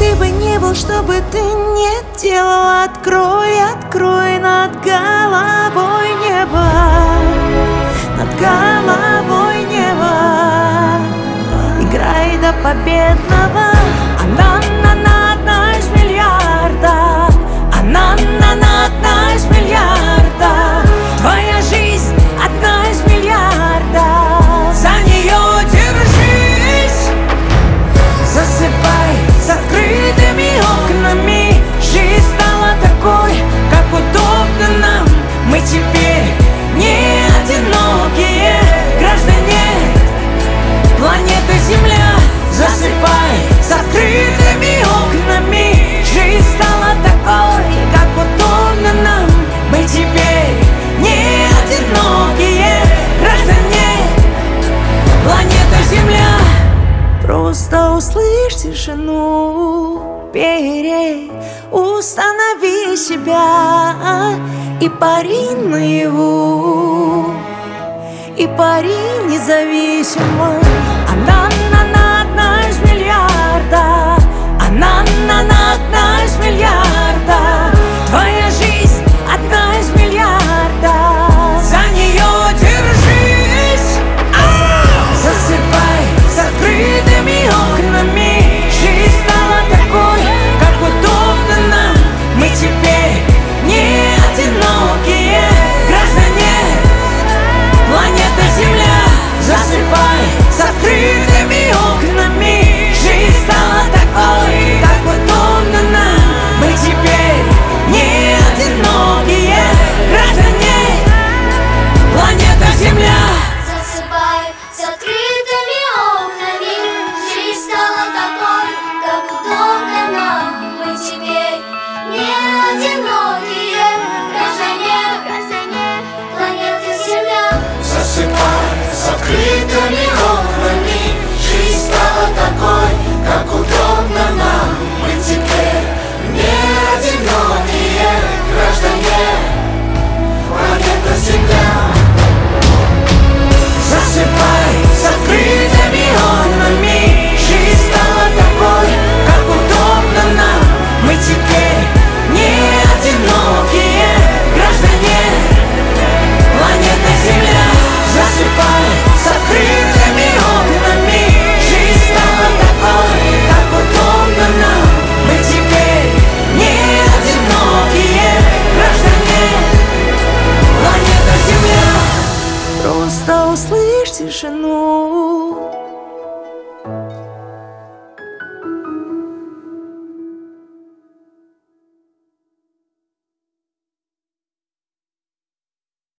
ты бы не был, что бы ты не делал, открой, открой над головой небо, над головой небо. Играй до победного. Она одна из миллиарда, она одна из миллиарда. Твоя жизнь одна из миллиарда. За нее держись, засыпай с открытыми окнами. Жизнь стала такой, как удобно нам. Мы теперь не одинокие граждане планеты Земля. Засыпай с открытыми окнами. Жизнь стала такой, как удобно нам. Мы теперь не одинокие граждане планеты Земля. Просто услышь тишину, перей, установи себя и пари наяву, и пари независимо. Она одна из миллиарда, она одна из миллиарда. Твоя жизнь одна из миллиарда. За нее держись, засыпай с открытыми окнами. Жизнь стала такой, как удобно нам. Мы теперь не одинокие граждане планеты Земля. Засыпай с открытыми окнами. Жизнь стала такой, как удобно нам. Мы теперь не одинокие граждане планеты Земля. Засыпай с открытыми окнами. Жизнь стала такой, как удобно нам. Мы теперь не одинокие граждане планеты Земля. Засыпай с открытыми окнами. Жизнь стала такой, как удобно нам. Мы теперь не одинокие граждане планеты Земля. Засыпай с открытыми окнами. Жизнь стала такой, как удобно нам. Мы теперь не одинокие граждане планеты Земля. Засыпай с открытыми окнами. Жизнь стала такой, как удобно нам. Мы теперь не одинокие граждане планеты Земля. Просто услышь тишину,